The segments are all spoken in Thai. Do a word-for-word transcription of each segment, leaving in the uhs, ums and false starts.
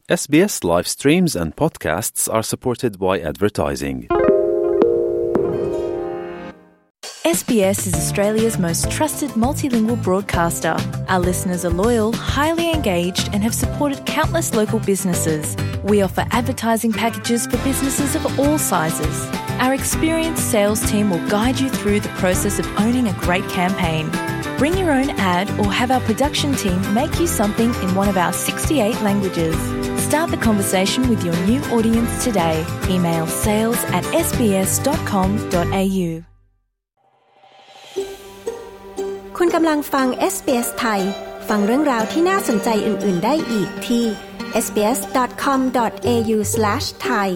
S B S live streams and podcasts are supported by advertising. S B S is Australia's most trusted multilingual broadcaster. Our listeners are loyal, highly engaged, and have supported countless local businesses. We offer advertising packages for businesses of all sizes. Our experienced sales team will guide you through the process of owning a great campaign. Bring your own ad or have our production team make you something in one of our sixty-eight languages. Start the conversation with your new audience today. Email sales at s b s dot com dot a u คุณกำลังฟัง เอส บี เอส ไทยฟังเรื่องราวที่น่าสนใจอื่นๆได้อีกที่ เอส บี เอส ดอท คอม ดอท เอ ยู สแลช ไทย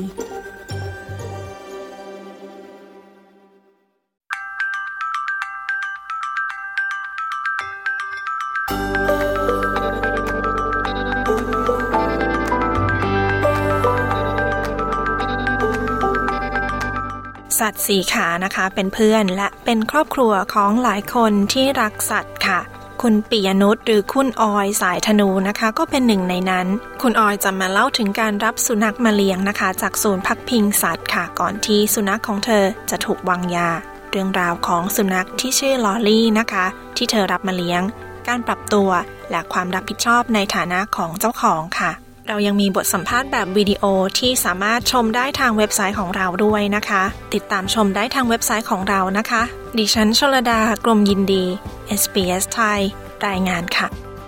สัตว์สี่ขานะคะเป็นเพื่อนและเป็นครอบครัวของหลายคนที่รักสัตว์ค่ะคุณปิยนุชหรือคุณออยสายธนูนะคะก็เป็นหนึ่งในนั้นคุณออยจะมาเล่าถึงการรับสุนัขมาเลี้ยงนะคะจากศูนย์พักพิงสัตว์ค่ะก่อนที่สุนัขของเธอจะถูกวางยาเรื่องราวของสุนัขที่ชื่อลอลี่นะคะที่เธอรับมาเลี้ยงการปรับตัวและความรับผิดชอบในฐานะของเจ้าของค่ะเรายังมีบทสัมภาษณ์แบบวิดีโอที่สามารถชมได้ทางเว็บไซต์ของเราด้วยนะคะติดตามชมได้ทางเว็บไซต์ของเรานะคะดิฉันชลดากรมยินดี เอส บี เอส ไทยรายงานค่ะ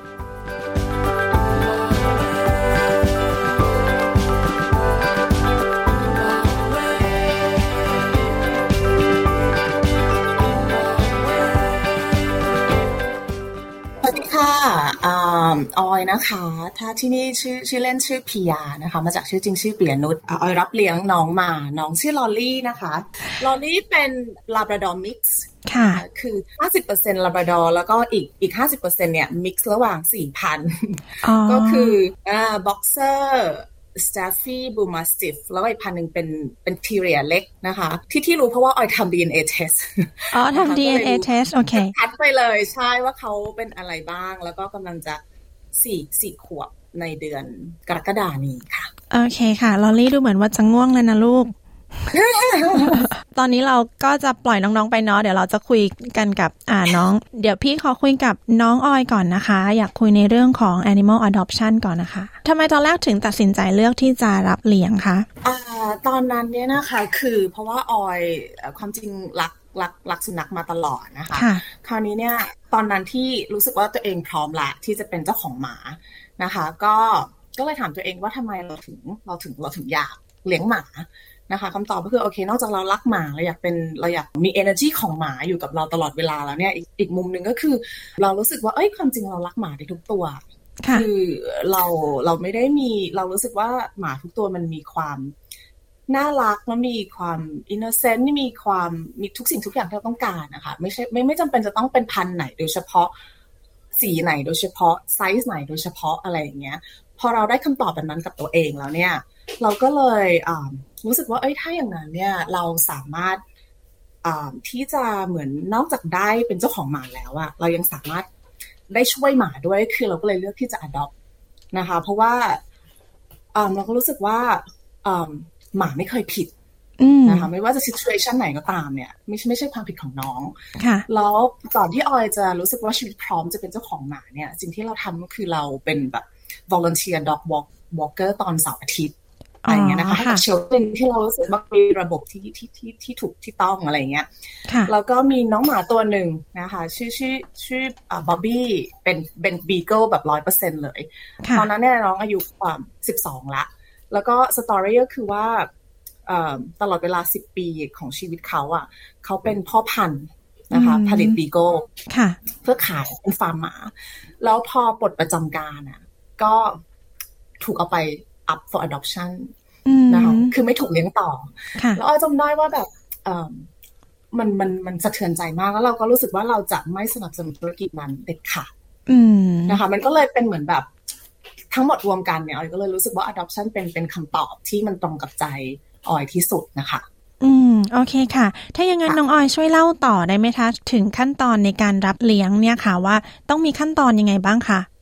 ค่ะออยนะคะถ้าที่นี่ชื่อชื่อเล่นชื่อพิยานะคะมาจากชื่อจริงชื่อปิยนุชออยรับเลี้ยงน้องมาน้องชื่อลอลี่นะคะลอลี่เป็นลาบราดอร์มิกซ์ค่ะคือ ห้าสิบเปอร์เซ็นต์ ลาบราดอร์แล้วก็อีกอีก ห้าสิบเปอร์เซ็นต์ เนี่ยมิกซ์ระหว่าง สี่พัน ก็คืออ่าบ็อกเซอร์สแตฟฟี่บูมาสติฟแล้วก็อีกพันหนึ่งเป็นเป็นทีเรียเล็กนะคะที่ที่รู้เพราะว่าออยทำ ดี เอ็น เอ test อ๋อทำ ดี เอ็น เอ test โอเคคัดไปเลยใช่ว่าเขาเป็นอะไรบ้างแล้วก็กำลังจะสี่สี่ขวบในเดือนกรกฎาคมนี้ค่ะโอเคค่ะลอลี่ดูเหมือนว่าจะง่วงเลยนะลูก ตอนนี้เราก็จะปล่อยน้องๆไปเนาะเดี๋ยวเราจะคุยกันกับอ่าน้องเดี๋ยวพี่ขอคุยกับน้องออยก่อนนะคะอยากคุยในเรื่องของ animal adoption ก่อนนะคะทำไมตอนแรกถึงตัดสินใจเลือกที่จะรับเลี้ยงคะอ่าตอนนั้นเนี่ยนะคะคือเพราะว่าออยความจริงรักรักรักสุนัขมาตลอดนะคะคราวนี้เนี่ยตอนนั้นที่รู้สึกว่าตัวเองพร้อมละที่จะเป็นเจ้าของหมานะคะก็ก็เลยถามตัวเองว่าทำไมเราถึงเราถึงเราถึงอยากเลี้ยงหมานะคะคำตอบก็คือโอเคนอกจากเรารักหมาเราอยากเป็นเราอยากมี energy ของหมาอยู่กับเราตลอดเวลาแล้วเนี่ยอีกอีกมุมนึงก็คือเรารู้สึกว่าเอ้ยความจริงเรารักหมาได้ทุกตัวคือเราเราไม่ได้มีเรารู้สึกว่าหมาทุกตัวมันมีความน่ารักและมีความอินโนเซนต์มีความมีทุกสิ่งทุกอย่างที่เราต้องการนะคะไม่ใช่ไม่ไม่จำเป็นจะต้องเป็นพันธุ์ไหนโดยเฉพาะสีไหนโดยเฉพาะไซส์ไหนโดยเฉพาะอะไรอย่างเงี้ยพอเราได้คำตอบแบบนั้นกับตัวเองแล้วเนี่ยเราก็เลยรู้สึกว่าเอ้ยถ้าอย่างนั้นเนี่ยเราสามารถที่จะเหมือนนอกจากได้เป็นเจ้าของหมาแล้วอะเรายังสามารถได้ช่วยหมาด้วยคือเราก็เลยเลือกที่จะ adopt นะคะเพราะว่าเราก็รู้สึกว่าหมาไม่เคยผิดนะคะไม่ว่าจะ situation ไหนก็ตามเนี่ยไม่ใช่ไม่ใช่ความผิดของน้องแล้วก่อนที่ออยจะรู้สึกว่าชีวิตพร้อมจะเป็นเจ้าของหมาเนี่ยสิ่งที่เราทำก็คือเราเป็นแบบ volunteer dog walk walker ตอนเสาร์อาทิตย์อะไรเงี้ยนะคะให้กับเชลเตอร์ที่เรารู้สึกว่ามีระบบที่ที่ที่ที่ถูกที่ต้องอะไรเงี้ยแล้วก็มีน้องหมาตัวหนึ่งนะคะชื่อชื่อชื่ออ่าบ๊อบบี้เป็นเป็นบีเกิลแบบ ร้อยเปอร์เซ็นต์ เลยตอนนั้นเนี่ยน้องอายุอ่าสิบสองละแล้วก็สตอรี่ก็คือว่าตลอดเวลาสิบปีของชีวิตเขาอ่ะเขาเป็นพ่อพันธุ์นะคะผลิตบีเกิลเพื่อขายเป็นฟาร์มหมาแล้วพอปลดประจำการอ่ะก็ถูกเอาไป up for adoption นะคะคือไม่ถูกเลี้ยงต่อแล้วอ้อยจำได้ว่าแบบมันมันมันสะเทือนใจมากแล้วเราก็รู้สึกว่าเราจะไม่สนับสนุนธุรกิจนั้นเด็ดขาดนะคะมันก็เลยเป็นเหมือนแบบทั้งหมดรวมกันเนี่ยอ้อยก็เลยรู้สึกว่า adoption เป็นเป็นคำตอบที่มันตรงกับใจออยที่สุดนะคะอืมโอเคค่ะถ้าอย่างนั้นน้องออยช่วยเล่าต่อได้ไหมคะถึงขั้นตอนในการรับเลี้ยงเนี่ยค่ะว่าต้องมีขั้นตอนยังไงบ้างคะ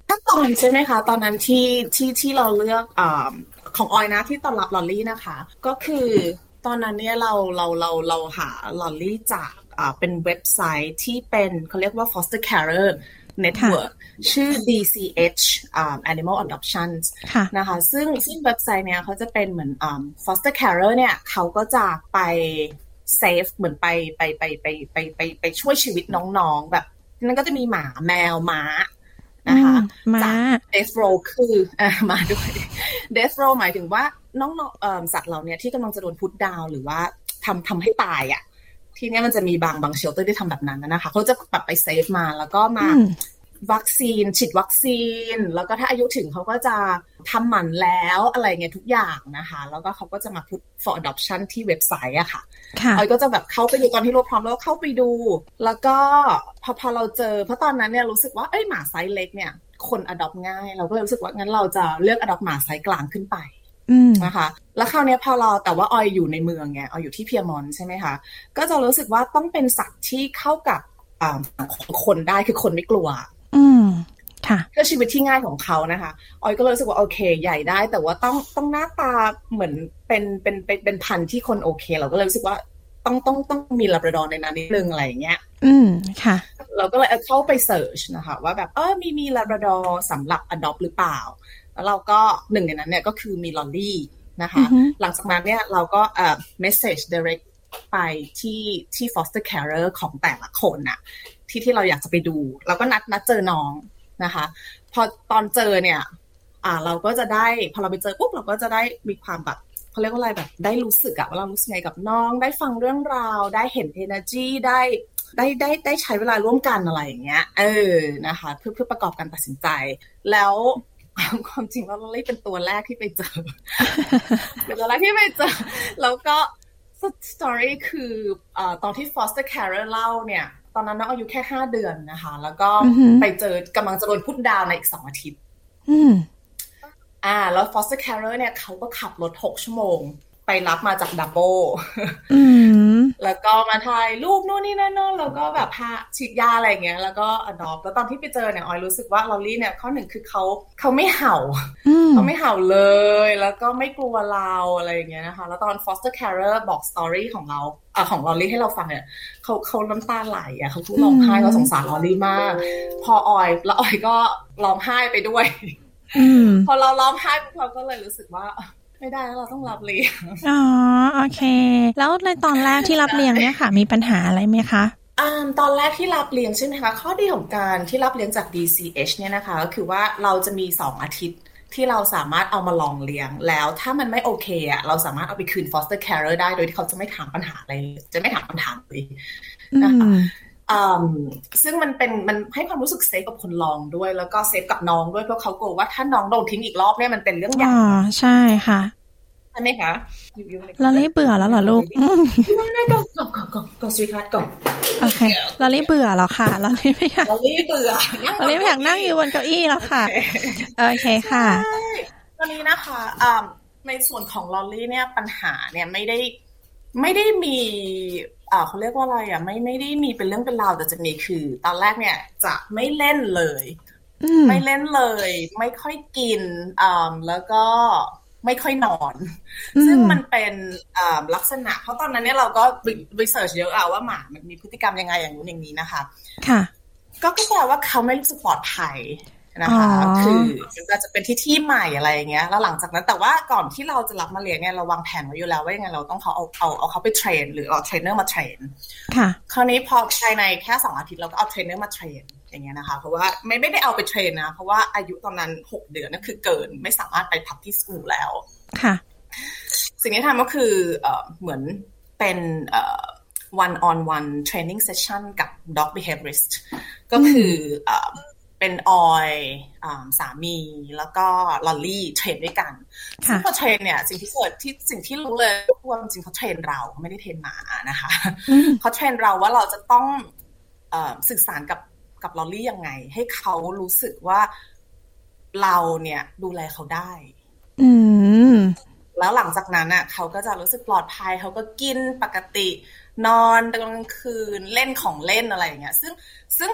ขั้นตอนใช่ไหมคะตอนนั้นที่ที่ที่เราเลือกอ่าของออยนะที่ตอนรับลอลลี่นะคะก็คือตอนนั้นเนี่ยเราเราเราเราหาลอลลี่จากอ่าเป็นเว็บไซต์ที่เป็นเขาเรียกว่า foster carer network ชื่อ ดี ซี เอช อ่า Animal Adoptions นะคะซึ่งซึ่งเว็บไซต์เนี้ยเขาจะเป็นเหมือนอ่า foster carer เนี่ยเขาก็จะไปเซฟเหมือนไปไปไปไปไปไปไปช่วยชีวิตน้องๆแบบนั่นก็จะมีหมาแมวม้านะคะจาก death row คือเอ่อมาด้วย death row หมายถึงว่าน้องๆเอ่อสัตว์เหล่านี้ที่กำลังจะโดนพุทดาวหรือว่าทำทำให้ตายอ่ะทีนี้มันจะมีบางบางเชลเตอร์ที่ทำแบบนั้นนะคะเขาจะแบบไปเซฟมาแล้วก็มาวัคซีนฉีดวัคซีนแล้วก็ถ้าอายุถึงเขาก็จะทำหมันแล้วอะไรเงี้ยทุกอย่างนะคะแล้วก็เขาก็จะมา put for adoption ที่เว็บไซต์อะค่ะออยก็จะแบบเข้าไปดูตอนที่รวบพร้อมแล้วเข้าไปดูแล้วก็พอพอเราเจอเพราะตอนนั้นเนี่ยรู้สึกว่าเอ้ยหมาไซส์เล็กเนี่ยคน adopt ง่ายเราก็เลยรู้สึกว่างั้นเราจะเลือก adopt หมาไซส์กลางขึ้นไปนะคะแล้วคราวนี้พอเราแต่ว่าออยอยู่ในเมืองไงออยอยู่ที่เพียร์มอนต์ใช่ไหมคะก็จะรู้สึกว่าต้องเป็นสัตว์ที่เข้ากับคนได้คือคนไม่กลัวอืมค่ะเพื่อชีวิตที่ง่ายของเขานะคะออยก็เลยรู้สึกว่าโอเคใหญ่ได้แต่ว่าต้องต้องหน้าตาเหมือนเป็นเป็นเป็นเป็นพันธุ์ที่คนโอเคเราก็เลยรู้สึกว่าต้องต้องต้องมีลาบราดอร์ในนั้นนิดนึงอะไรอย่างเงี้ยอืมค่ะเราก็เลยเข้าไปเสิร์ชนะคะว่าแบบเออมีมีลาบราดอร์สำหรับอดอปหรือเปล่าแล้วเราก็หนึ่งในนั้นเนี่ยก็คือมีลอลลี่นะคะ uh-huh. หลังจากนั้นเนี่ยเราก็เอ่อ message direct ไปที่ที่ foster carer ของแต่ละคนน่ะที่ที่เราอยากจะไปดูเราก็นัดนัดเจอน้องนะคะพอตอนเจอเนี่ยอ่าเราก็จะได้พอเราไปเจอปุ๊บเราก็จะได้มีความแบบเขาเรียกว่าอะไรแบบได้รู้สึกอะว่าเรารู้สึกไงกับน้องได้ฟังเรื่องราวได้เห็น energy ได้ได้ได้ได้ใช้เวลาร่วมกันอะไรอย่างเงี้ยเออนะคะเพื่อเพื่อประกอบการตัดสินใจแล้วความจริงแล้วลอลลี่เป็นตัวแรกที่ไปเจอ เป็นตัวแรกที่ไปเจอแล้วก็สตอรี่คืออ่าตอนที่ foster carer เล่าเนี่ยตอนนั้นน้องอายุแค่ห้าเดือนนะคะแล้วก็ไปเจอกำลังจะโดนพุทดาวในอีกสองอาทิตย์อ่าแล้ว foster carer เนี่ยเขาก็ขับรถหกชั่วโมงไปรับมาจากดับเบิลแล้วก็มาถ่ายรูปนู่นนี่นั่นนู่นแล้วก็แบบพาฉีดยาอะไรเงี้ยแล้วก็อดอปแล้วตอนที่ไปเจอเนี่ยออยรู้สึกว่าลอลลี่เนี่ยข้อหนึ่งคือเขาเขาไม่เห่าเขาไม่เห่าเลยแล้วก็ไม่กลัวเราอะไรอย่างเงี้ยนะคะแล้วตอน foster carer บอกสตอรี่ของเราอ่ะของลอลลี่ให้เราฟังเนี่ยเขาเขาน้ำตาไหลอ่ะเขาพูดร้องไห้เขาสงสารลอลลี่มากพอออยแล้วออยก็ร้องไห้ไปด้วยพอเราร้องไห้เราก็เลยรู้สึกว่าไม่ได้แล้วเราต้องรับเลี้ยงอ๋อโอเคแล้วในตอนแรกที่รับเลี้ยงเนี่ยค่ะมีปัญหาอะไรไหมคะอ่าตอนแรกที่รับเลี้ยงใช่ไหมคะข้อดีของการที่รับเลี้ยงจาก ดี ซี เอช เนี่ยนะคะก็คือว่าเราจะมีสองอาทิตย์ที่เราสามารถเอามาลองเลี้ยงแล้วถ้ามันไม่โอเคอ่ะเราสามารถเอาไปคืน foster carer ได้โดยที่เขาจะไม่ถามปัญหาอะไรจะไม่ถามคำถามเลยนะคะซึ่งมันเป็นมันให้ความรู้สึกเซฟกับคนลองด้วยแล้วก็เซฟกับน้องด้วยเพราะเขากลัวว่าถ้าน้องโดนทิ้งอีกรอบเนี่ยมันเป็นเรื่องใหญ่อ๋อใช่ค่ะใช่ไหมคะลอลลี่เบื่อแล้วเหรอลูกไม่ก็ก็ก็ก็ก็สวีทคัทก่อนโอเคลอลลี่เบื่อแล้วค่ะลอลลี่ไม่อยากลอลลี่เบื่อลอลลี่ไม่อยากนั่งอยู่บนเก้าอี้แล้วค่ะโอเคค่ะตอนนี้นะคะในส่วนของลอลลี่เนี่ยปัญหาเนี่ยไม่ได้ไม่ได้มีอ่าเขาเรียกว่าอะไรอ่ะไม่ไม่ได้มีเป็นเรื่องเป็นราวแต่จะมีคือตอนแรกเนี่ยจะไม่เล่นเลยไม่เล่นเลยไม่ค่อยกินอ่าแล้วก็ไม่ค่อยนอนซึ่งมันเป็นอ่าลักษณะเพราะตอนนั้นเนี่ยเราก็รีเสิร์ชเยอะอะว่าหมามันมีพฤติกรรมยังไงอย่างนู้นอย่างนี้นะคะค่ะก็แปลว่าเขาไม่รู้สึกปลอดภัยนะคะคือมันจะเป็นที่ที่ใหม่อะไรอย่างเงี้ยแล้วหลังจากนั้นแต่ว่าก่อนที่เราจะรับมาเลี้ยงเนี่ยเราวางแผนไว้อยู่แล้วว่ายังไงเราต้องเขาเอาเอาเอาเขาไปเทรนหรือเอาเทรนเนอร์มาเทรนค่ะคราวนี้พอภายในแค่สองอาทิตย์เราก็เอาเทรนเนอร์มาเทรนอย่างเงี้ยนะคะเพราะว่าไม่ไม่ได้เอาไปเทรนนะเพราะว่าอายุตอนนั้นหกเดือนนั่นคือเกินไม่สามารถไปพับที่สกูลแล้วค่ะสิ่งที่ทำก็คือเอ่อเหมือนเป็นเอ่อ one on one training session กับ dog behaviorist ก็คือเอ่อเป็นออยสามีแล้วก็ลอลลี่เทรนด้วยกันซึ่งพอเทรนเนี่ยสิ่งที่เกิดที่สิ่งที่รู้เลยว่าจริงเขาเทรนเราไม่ได้เทรนหมานะคะเขาเทรนเราว่าเราจะต้องเอ่อสื่อสารกับกับลอลลี่ยังไงให้เขารู้สึกว่าเราเนี่ยดูแลเขาได้อืมแล้วหลังจากนั้นอ่ะเขาก็จะรู้สึกปลอดภัยเขาก็กินปกตินอนตอนกลางคืนเล่นของเล่นอะไรอย่างเงี้ยซึ่งซึ่ง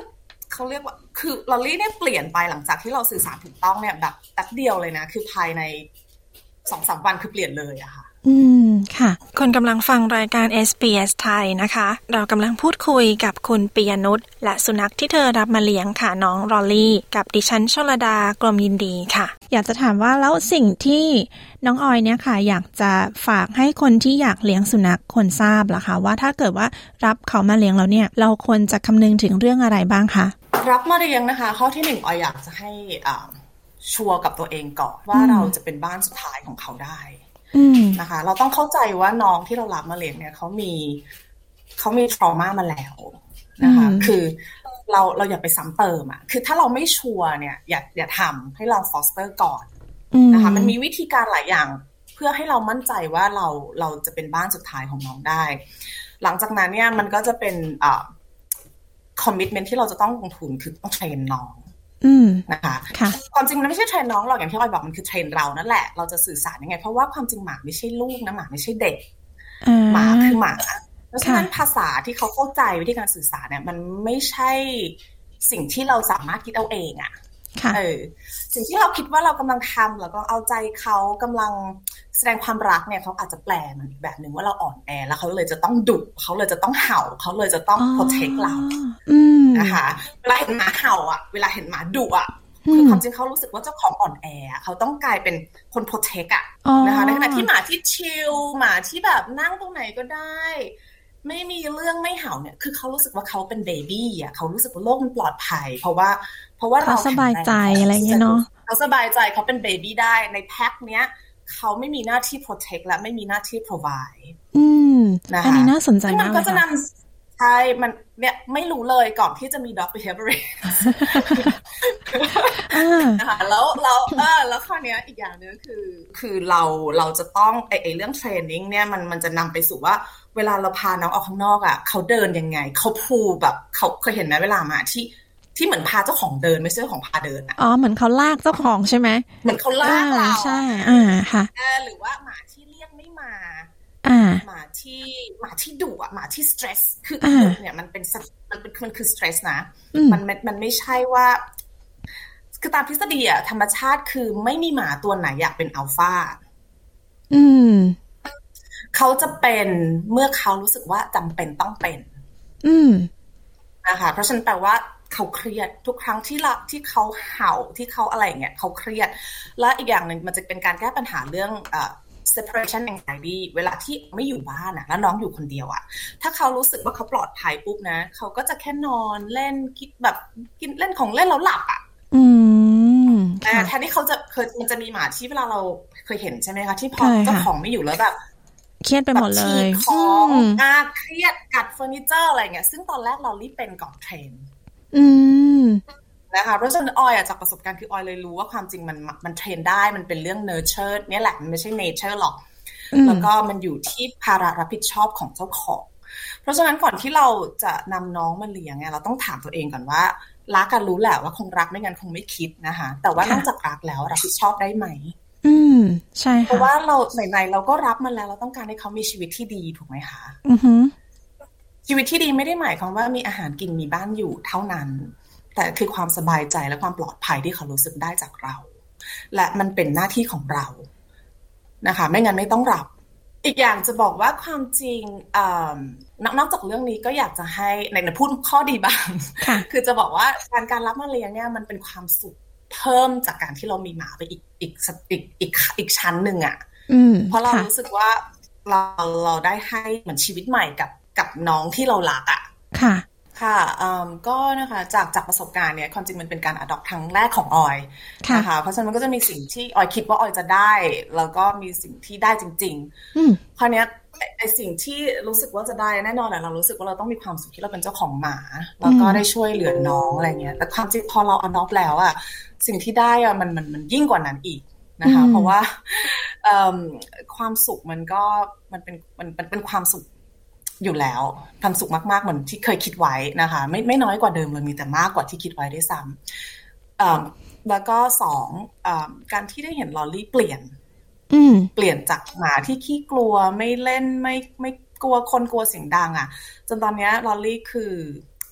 เขาเรียกว่าคือลอลลี่เนี่ยเปลี่ยนไปหลังจากที่เราสื่อสารถูกต้องเนี่ยแบบแป๊บเดียวเลยนะคือภายใน สองถึงสาม วันคือเปลี่ยนเลยอะค่ะอืมค่ะคุณกำลังฟังรายการ เอส บี เอส ไทยนะคะเรากำลังพูดคุยกับคุณปิยนุชและสุนัขที่เธอรับมาเลี้ยงค่ะน้องรอลลี่กับดิฉันชลดากลมยินดีค่ะอยากจะถามว่าแล้วสิ่งที่น้องออยเนี่ยค่ะอยากจะฝากให้คนที่อยากเลี้ยงสุนัขควรทราบล่ะคะว่าถ้าเกิดว่ารับเขามาเลี้ยงแล้วเนี่ยเราควรจะคำนึงถึงเรื่องอะไรบ้างคะรับมาเลี้ยงนะคะข้อที่หนึ่งออยอยากจะให้อ่าชัวร์กับตัวเองก่อนว่าเราจะเป็นบ้านสุดท้ายของเขาได้นะคะเราต้องเข้าใจว่าน้องที่เรารับมาเลี้ยงเนี่ยเขามีเขามีทรมามาแล้วนะคะคือเราเราอย่าไปซ้ำเติมอ่ะคือถ้าเราไม่ชัวร์เนี่ยอย่าอย่าทำให้เราฟอสเตอร์ก่อนนะคะมันมีวิธีการหลายอย่างเพื่อให้เรามั่นใจว่าเราเราจะเป็นบ้านสุดท้ายของน้องได้หลังจากนั้นเนี่ยมันก็จะเป็นอ่าคอมมิตเมนต์ที่เราจะต้องลงทุนคือต้องเทรนน้องนะคะความจริงมันไม่ใช่เทรนน้องหรอกอย่างที่ออยบอกมันคือเทรนเรานั่นแหละเราจะสื่อสารยังไงเพราะว่าความจริงหมาไม่ใช่ลูกนะหมาไม่ใช่เด็กหมาคือหมาเพราะฉะนั้นภาษาที่เขาเข้าใจวิธีการสื่อสารเนี่ยมันไม่ใช่สิ่งที่เราสามารถคิดเอาเองอ่ะเออสิ่งที่เราคิดว่าเรากำลังทำแล้วก็เอาใจเขากำลังแสดงความรักเนี่ยเขาอาจจะแปลมันอีกแบบนึงว่าเราอ่อนแอแล้วเขาเลยจะต้องดุเขาเลยจะต้องเห่าเขาเลยจะต้องโปรเทคเรานะคะเวลาเห็นหมาเห่าอ่ะเวลาเห็นหมาดุอ่ะคือความจริงเขารู้สึกว่าเจ้าของอ่อนแอเขาต้องกลายเป็นคนโปรเทคอ่ะนะคะในขณะที่หมาที่ชิลหมาที่แบบนั่งตรงไหนก็ได้ไม่มีเรื่องไม่เห่าเนี่ยคือเขารู้สึกว่าเขาเป็นเบบี้อ่ะเขารู้สึกว่าโลกมันปลอดภัยเพราะว่าเพราะว่าเราสบายใจอะไรเงี้ยเนาะเขาสบายใจเขาเป็นเบบี้ได้ในแพ็คเนี้ยเขาไม่มีหน้าที่ protect และไม่มีหน้าที่ provide อืมนะคะอันนี้น่าสนใจมากเลยค่ะมันก็จะนำใช่มันเนี่ยไม่รู้เลยก่อนที่จะมี dog behaviorist นะคะแล้วแล้วเออแล้วข้อนี้อีกอย่างนึงคือคือเราเราจะต้องไอไอเรื่อง training เนี่ยมันมันจะนำไปสู่ว่าเวลาเราพาน้องออกข้างนอกอ่ะเขาเดินยังไงเขาพูแบบเขาเคยเห็นไหมเวลามาที่ที่เหมือนพาเจ้าของเดินไม่ใช่ของพาเดินอ่ะอ๋อเหมือนเขาลากเจ้าของใช่ไหมเหมือนเขาลากเราใช่อ่าค่ะหรือว่าหมาที่เรียกไม่มาหมาที่หมาที่ดุอ่ะหมาที่ stress คือเนี่ยมันเป็นมันเป็นมันคือ stress นะมันมันไม่ใช่ว่าคือตามทฤษฎีอ่ะธรรมชาติคือไม่มีหมาตัวไหนอยากเป็นอัลฟาอืมเขาจะเป็นเมื่อเขารู้สึกว่าจำเป็นต้องเป็นอืมนะคะเพราะฉะนั้นแปลว่าเขาเครียดทุกครั้งที่ละที่เขาเห่าที่เขาอะไรเงี้ยเขาเครียดและอีกอย่างหนึ่งมันจะเป็นการแก้ปัญหาเรื่องเอ่อ separation anxiety เวลาที่ไม่อยู่บ้านอ่ะแล้วน้องอยู่คนเดียวอ่ะถ้าเขารู้สึกว่าเขาปลอดภัยปุ๊บนะเขาก็จะแค่นอนเล่นคิดแบบกินเล่นของเล่นแล้วหลับอ่ะอืมแต่แทนที่เขาจะเคยมันจะมีหมาที่เวลาเราเคยเห็นใช่ไหมคะที่พอเจ้าของไม่อยู่แล้วแบบเครียดไปหมดเลยของอ่าเครียดกัดเฟอร์นิเจอร์อะไรเงี้ยซึ่งตอนแรกเรารีบเป็นก่อนเทรนอืมนะคะเพราะฉะนั้นออยจากประสบการณ์คือออยเลยรู้ว่าความจริงมันมันเทรนได้มันเป็นเรื่อง nurture เนี่ยแหละมันไม่ใช่ nature หรอกแล้วก็มันอยู่ที่ภาระรับผิดชอบของเจ้าของเพราะฉะนั้นก่อนที่เราจะนำน้องมาเลี้ยงเนี่ยเราต้องถามตัวเองก่อนว่ารักกันรู้แหละว่าคงรักไม่งั้นคงไม่คิดนะคะแต่ว่านอกจากรักแล้วรับผิดชอบได้ไหมอืมใช่ค่ะเพราะว่าเราไหนๆเราก็รับมันแล้วเราต้องการให้เขามีชีวิตที่ดีถูกไหมคะอือฮึชีวิตที่ดีไม่ได้หมายความว่ามีอาหารกินมีบ้านอยู่เท่านั้นแต่คือความสบายใจและความปลอดภัยที่เขารู้สึกได้จากเราและมันเป็นหน้าที่ของเรานะคะไม่งั้นไม่ต้องรับอีกอย่างจะบอกว่าความจริงนอกจากเรื่องนี้ก็อยากจะให้ในพูดข้อดีบ้าง คือจะบอกว่าการการรับมาเลี้ยงเนี่ยมันเป็นความสุขเพิ่มจากการที่เรามีหมาไปอีกอีกอีกอีกอีกชั้นหนึ่งอ่ะเพราะเรารู้สึกว่าเราเราได้ให้เหมือนชีวิตใหม่กับกับน้องที่เรารักอ่ะค่ะค่ะก็นะคะจากจากประสบการณ์เนี่ยความจริงมันเป็นการ adopt ครั้งแรกของออยนะคะเพราะฉะนั้นมันก็จะมีสิ่งที่ออยคิดว่าออยจะได้แล้วก็มีสิ่งที่ได้จริงๆคราวนี้ไอสิ่งที่รู้สึกว่าจะได้แน่นอนแหละเรารู้สึกว่าเราต้องมีความสุขที่เราเป็นเจ้าของหมาแล้วก็ได้ช่วยเหลือน้องอะไรเงี้ยแต่ความจริงพอเรา adopt แล้วอะสิ่งที่ได้อะมันมันมันยิ่งกว่านั้นอีกนะคะเพราะว่าความสุขมันก็มันเป็นมันมันเป็นความสุขอยู่แล้วความสุขมากๆเหมือนที่เคยคิดไว้นะคะไม่ไม่น้อยกว่าเดิมเลยมีแต่มากกว่าที่คิดไว้ด้วยซ้ำแล้วก็สองการที่ได้เห็นลอลลี่เปลี่ยนเปลี่ยนจากหมาที่ขี้กลัวไม่เล่นไม่ไม่กลัวคนกลัวเสียงดังอ่ะจนตอนนี้ลอลลี่คือ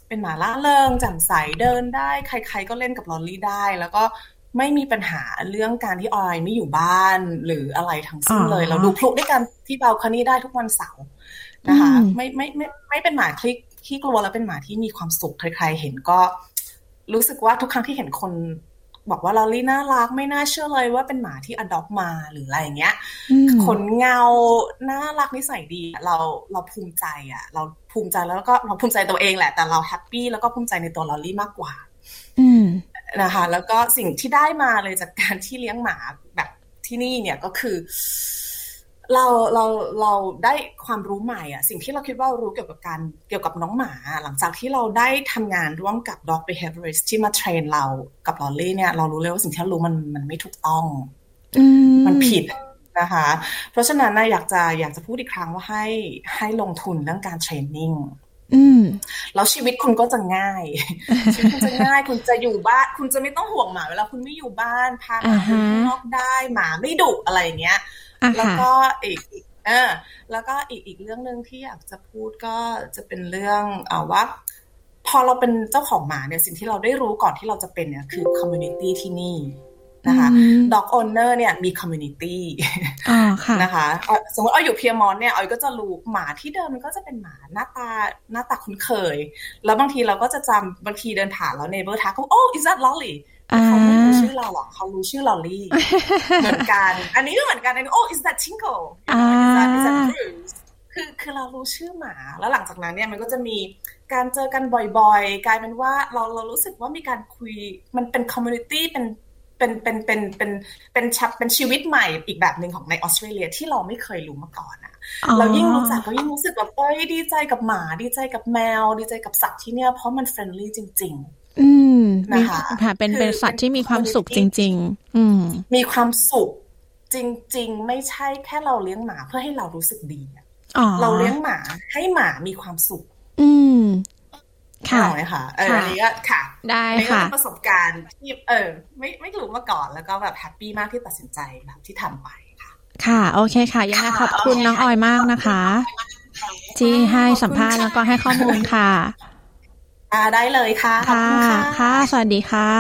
เป็นหมาล่าเริงแจ่มใสเดินได้ใครๆก็เล่นกับลอลลี่ได้แล้วก็ไม่มีปัญหาเรื่องการที่ออยไม่อยู่บ้านหรืออะไรทั้งสิ้นเลยเราดูพลุด้วยกันที่บาลคอนี่ได้ทุกวันเสาร์นะคะไม่ไม่ไม่ไม่เป็นหมาคลิกขี้กลัวแล้วเป็นหมาที่มีความสุขใครๆเห็นก็รู้สึกว่าทุกครั้งที่เห็นคนบอกว่าลอลลี่น่ารักไม่น่าเชื่อเลยว่าเป็นหมาที่อดอปมาหรืออะไรอย่างเงี้ยขนเงาน่ารักนิสัยดีเราเราภูมิใจอ่ะเราภูมิใจแล้วก็เราภูมิใจตัวเองแหละแต่เราแฮปปี้แล้วก็ภูมิใจในตัวลอลลี่มากกว่านะคะแล้วก็สิ่งที่ได้มาเลยจากการที่เลี้ยงหมาแบบที่นี่เนี่ยก็คือเราเราเราได้ความรู้ใหม่อ่ะสิ่งที่เราคิดว่ารู้เกี่ยวกับการเกี่ยวกับน้องหมาหลังจากที่เราได้ทำงานร่วมกับ Dog Behaviorist ที่มาเทรนเรากับลอลลี่เนี่ยเรารู้เลยว่าสิ่งที่เรารู้มันมันไม่ถูกต้องมันผิดนะคะเพราะฉะนั้นนะอยากจะอยากจะพูดอีกครั้งว่าให้ให้ลงทุนเรื่องการเทรนนิ่งแล้วชีวิตคุณก็จะง่ายชีวิตคุณจะง่ายคุณจะอยู่บ้านคุณจะไม่ต้องห่วงหมาเวลาคุณไม่อยู่บ้านพาหมาไปข้างนอกได้หมาไม่ดุอะไรอย่างเงี้ยแล้วก็อีกเออแล้วก็อีกอีกเรื่องนึงที่อยากจะพูดก็จะเป็นเรื่องเอ่อว่าพอเราเป็นเจ้าของหมาเนี่ยสิ่งที่เราได้รู้ก่อนที่เราจะเป็นเนี่ยคือ community ที่นี่นะคะ dog owner เนี่ยมี community นะคะสมมติเอาอยู่เพียมอนเนี่ยเอาก็จะรู้หมาที่เดิมมันก็จะเป็นหมาหน้าตาหน้าตาคุ้นเคยแล้วบางทีเราก็จะจำบางทีเดินผ่านแล้ว neighbor ทักเขา oh is that Lolly เขาไม่รู้ชื่อเราหรอกเขารู้ชื่อลอลลี่เหมือนกันอันนี้ก็เหมือนกันอันนี้ oh is that Tinkle is that is that Bruce คือคือเรารู้ชื่อหมาแล้วหลังจากนั้นเนี่ยมันก็จะมีการเจอกันบ่อยๆกลายเป็นว่าเราเรารู้สึกว่ามีการคุยมันเป็น community เป็นเป็นเป็นเป็นเป็นเป็นชับเป็นชีวิตใหม่อีกแบบนึงของในออสเตรเลียที่เราไม่เคยรู้มาก่อนอ่ะเรายิ่งรู้จักก็ยิ่งรู้สึกแบบเอ้ยดีใจกับหมาดีใจกับแมวดีใจกับสัตว์ที่เนี่ยเพราะมันเฟรนลี่จริงๆอืมนะคะค่ะเป็นเป็นสัตว์ที่มีความสุขจริงๆอืมมีความสุขจริงๆไม่ใช่แค่เราเลี้ยงหมาเพื่อให้เรารู้สึกดีเราเลี้ยงหมาให้หมามีความสุขอืมค่ะค่ะเอออันนี้ก็ค่ะได้ค่ะประสบการณ์ที่เออไม่ไม่รู้มาก่อนแล้วก็แบบแฮปปี้มากที่ตัดสินใจแบบที่ทำไปค่ะค่ะโอเคค่ะยังไงขอบคุณน้องออยมากนะคะที่ให้สัมภาษณ์แล้วก็ให้ข้อมูลค่ะอ่าได้เลยค่ะขอบคุณค่ะค่ะสวัสดีค่ะ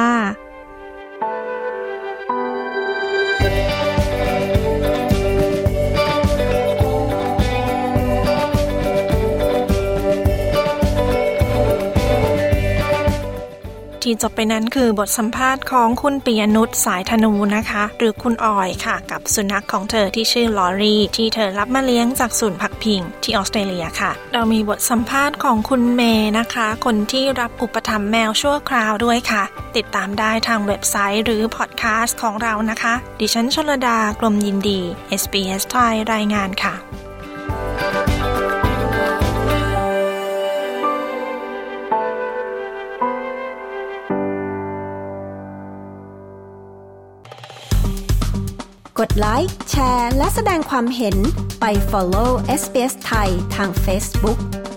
ที่จบไปนั้นคือบทสัมภาษณ์ของคุณปิยนุชสายธนูนะคะหรือคุณออยค่ะกับสุนัขของเธอที่ชื่อลอรี่ที่เธอรับมาเลี้ยงจากศูนย์พักพิงที่ออสเตรเลียค่ะเรามีบทสัมภาษณ์ของคุณเมย์นะคะคนที่รับอุปถัมภ์แมวชั่วคราวด้วยค่ะติดตามได้ทางเว็บไซต์หรือพอดแคสต์ของเรานะคะดิฉันชลดากลมยินดี เอส บี เอส ไทยรายงานค่ะกดไลค์แชร์และแสดงความเห็นไป follow เอส บี เอส ไทยทาง Facebook